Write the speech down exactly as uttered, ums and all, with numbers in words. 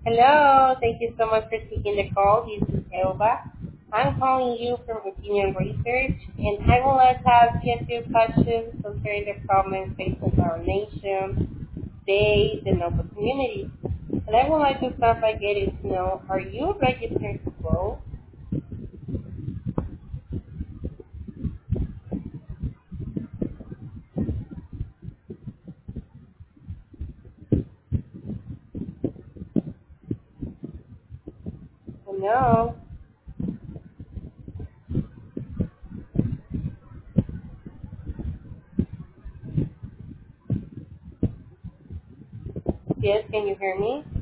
Hello, thank you so much for taking the call. This is Elba. I'm calling you from Opinion Research, and I would like to ask you a few questions concerning the problems facing our nation, state, and local communities. And I would like to start by getting to know, are you registered to vote? No. Yes, can you hear me?